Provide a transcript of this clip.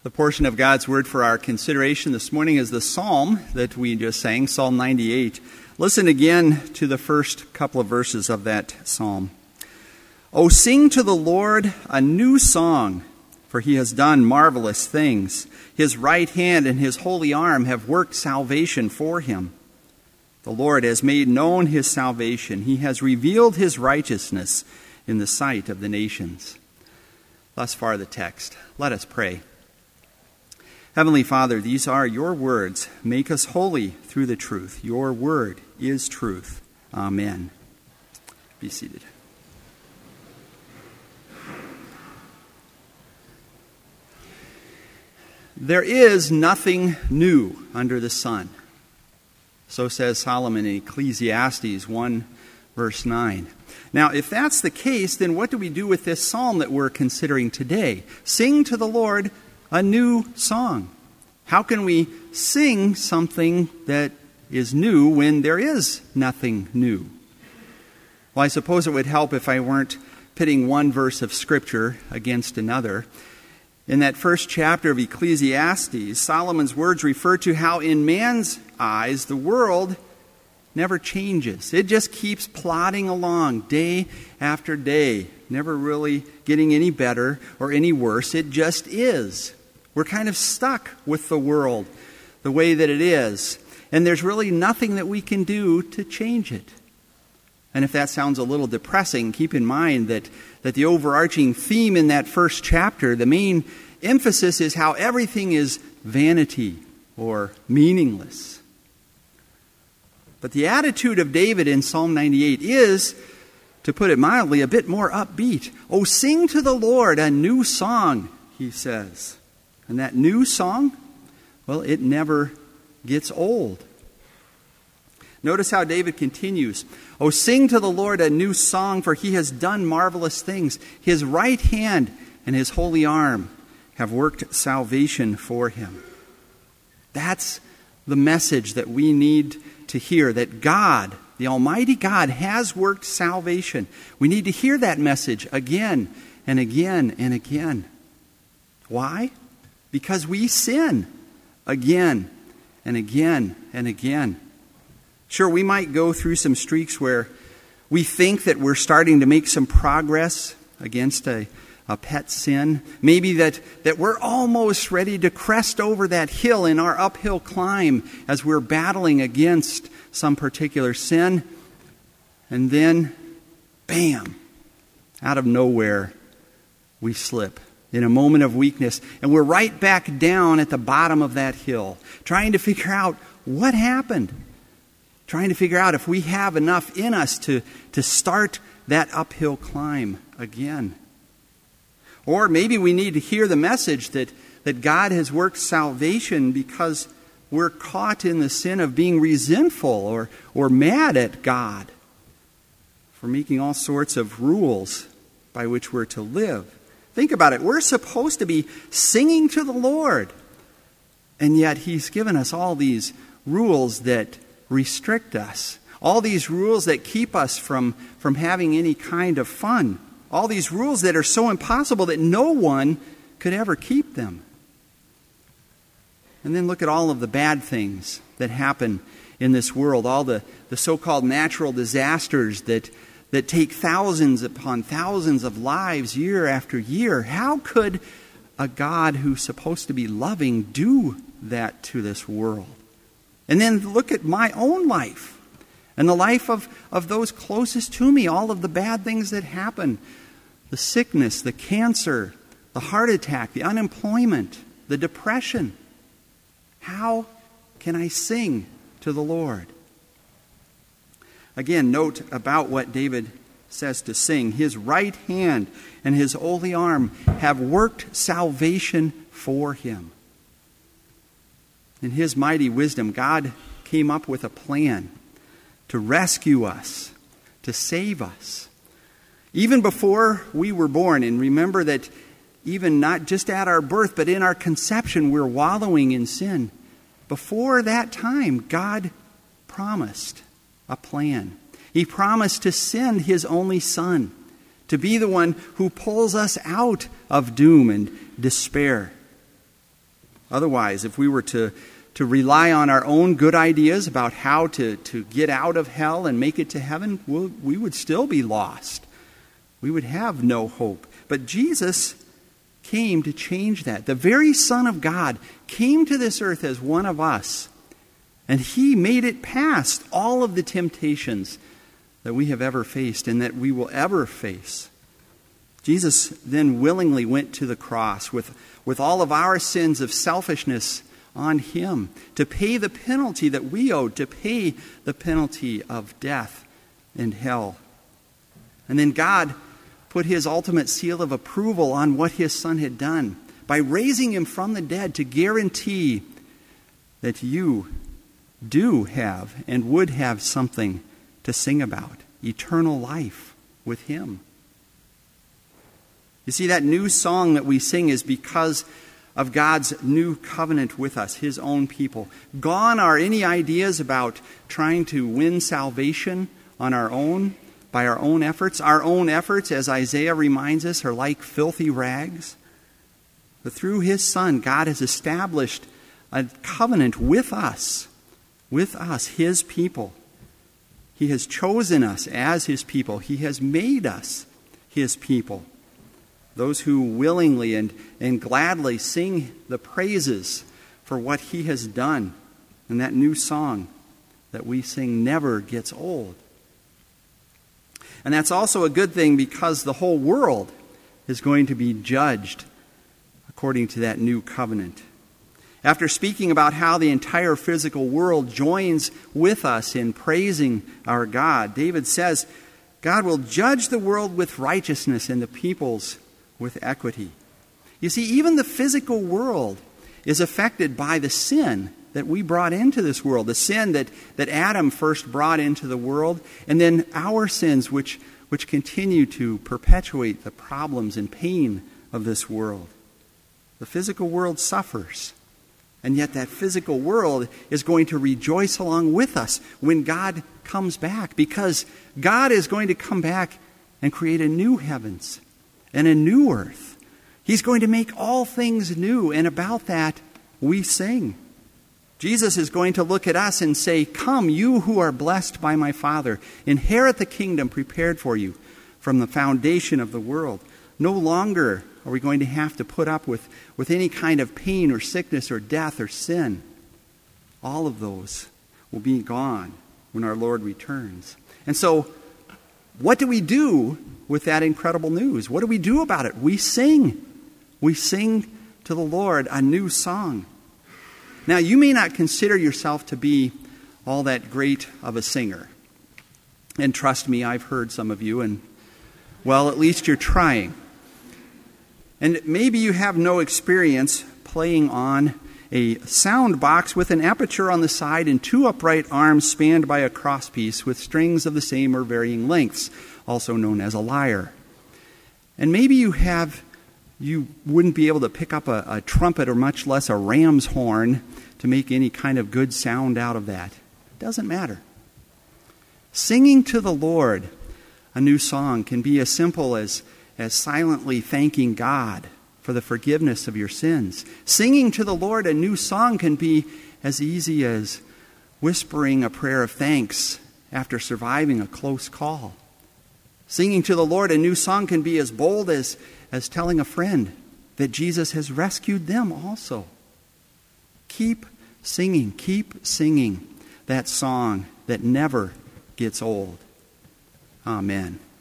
The portion of God's Word for our consideration this morning is the psalm that we just sang, Psalm 98. Listen again to the first couple of verses of that psalm. "O sing to the Lord a new song, for he has done marvelous things. His right hand and his holy arm have worked salvation for him. The Lord has made known his salvation. He has revealed his righteousness in the sight of the nations." Thus far the text. Let us pray. Heavenly Father, these are your words. Make us holy through the truth. Your word is truth. Amen. Be seated. There is nothing new under the sun. So says Solomon in Ecclesiastes 1, verse 9. Now, if that's the case, then what do we do with this psalm that we're considering today? Sing to the Lord a new song. How can we sing something that is new when there is nothing new? Well, I suppose it would help if I weren't pitting one verse of Scripture against another. In that first chapter of Ecclesiastes, Solomon's words refer to how in man's eyes the world never changes. It just keeps plodding along day after day, never really getting any better or any worse. It just is. We're kind of stuck with the world the way that it is, and there's really nothing that we can do to change it. And if that sounds a little depressing, keep in mind that the overarching theme in that first chapter, the main emphasis is how everything is vanity or meaningless. But the attitude of David in Psalm 98 is, to put it mildly, a bit more upbeat. "Oh, sing to the Lord a new song," he says. And that new song, well, it never gets old. Notice how David continues. "Oh, sing to the Lord a new song, for he has done marvelous things. His right hand and his holy arm have worked salvation for him." That's the message that we need to hear, that God, the Almighty God, has worked salvation. We need to hear that message again and again and again. Why? Because we sin again and again and again. Sure, we might go through some streaks where we think that we're starting to make some progress against a pet sin. Maybe that we're almost ready to crest over that hill in our uphill climb as we're battling against some particular sin. And then, bam, out of nowhere, we slip in a moment of weakness, and we're right back down at the bottom of that hill, trying to figure out what happened, trying to figure out if we have enough in us to start that uphill climb again. Or maybe we need to hear the message that God has worked salvation because we're caught in the sin of being resentful or mad at God for making all sorts of rules by which we're to live. Think about it. We're supposed to be singing to the Lord. And yet He's given us all these rules that restrict us. All these rules that keep us from having any kind of fun. All these rules that are so impossible that no one could ever keep them. And then look at all of the bad things that happen in this world. All the so-called natural disasters that take thousands upon thousands of lives year after year. How could a God who's supposed to be loving do that to this world? And then look at my own life and the life of those closest to me. All of the bad things that happen. The sickness, the cancer, the heart attack, the unemployment, the depression. How can I sing to the Lord? Again, note about what David says to sing. His right hand and his holy arm have worked salvation for him. In his mighty wisdom, God came up with a plan to rescue us, to save us. Even before we were born, and remember that even not just at our birth, but in our conception, we're wallowing in sin. Before that time, God promised a plan. He promised to send His only Son to be the one who pulls us out of doom and despair. Otherwise, if we were to rely on our own good ideas about how to get out of hell and make it to heaven, we would still be lost. We would have no hope. But Jesus came to change that. The very Son of God came to this earth as one of us, and he made it past all of the temptations that we have ever faced and that we will ever face. Jesus then willingly went to the cross with all of our sins of selfishness on him to pay the penalty that we owed, to pay the penalty of death and hell. And then God put his ultimate seal of approval on what his Son had done by raising him from the dead to guarantee that you do have and would have something to sing about, eternal life with him. You see, that new song that we sing is because of God's new covenant with us, his own people. Gone are any ideas about trying to win salvation on our own, by our own efforts. Our own efforts, as Isaiah reminds us, are like filthy rags. But through his Son, God has established a covenant with us, his people. He has chosen us as his people. He has made us his people. Those who willingly and gladly sing the praises for what he has done. And that new song that we sing never gets old. And that's also a good thing because the whole world is going to be judged according to that new covenant. After speaking about how the entire physical world joins with us in praising our God, David says, God will judge the world with righteousness and the peoples with equity. You see, even the physical world is affected by the sin that we brought into this world, the sin that Adam first brought into the world, and then our sins which continue to perpetuate the problems and pain of this world. The physical world suffers, and yet that physical world is going to rejoice along with us when God comes back, because God is going to come back and create a new heavens and a new earth. He's going to make all things new, and about that we sing. Jesus is going to look at us and say, "Come, you who are blessed by my Father, inherit the kingdom prepared for you from the foundation of the world." No longer are we going to have to put up with any kind of pain or sickness or death or sin. All of those will be gone when our Lord returns. And so, what do we do with that incredible news? What do we do about it? We sing. We sing to the Lord a new song. Now, you may not consider yourself to be all that great of a singer. And trust me, I've heard some of you, and, well, at least you're trying. And maybe you have no experience playing on a sound box with an aperture on the side and two upright arms spanned by a crosspiece with strings of the same or varying lengths, also known as a lyre. And maybe you wouldn't be able to pick up a trumpet or much less a ram's horn to make any kind of good sound out of that. It doesn't matter. Singing to the Lord a new song can be as simple as silently thanking God for the forgiveness of your sins. Singing to the Lord a new song can be as easy as whispering a prayer of thanks after surviving a close call. Singing to the Lord a new song can be as bold as telling a friend that Jesus has rescued them also. Keep singing that song that never gets old. Amen.